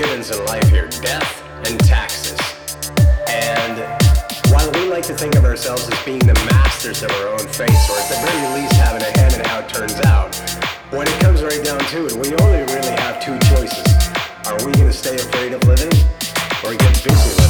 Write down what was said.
givens in life here, death and taxes. And while we like to think of ourselves as being the masters of our own fate, or at the very least having a hand in how it turns out, when it comes right down to it, we only really have two choices. Are we going to stay afraid of living, or get busy living?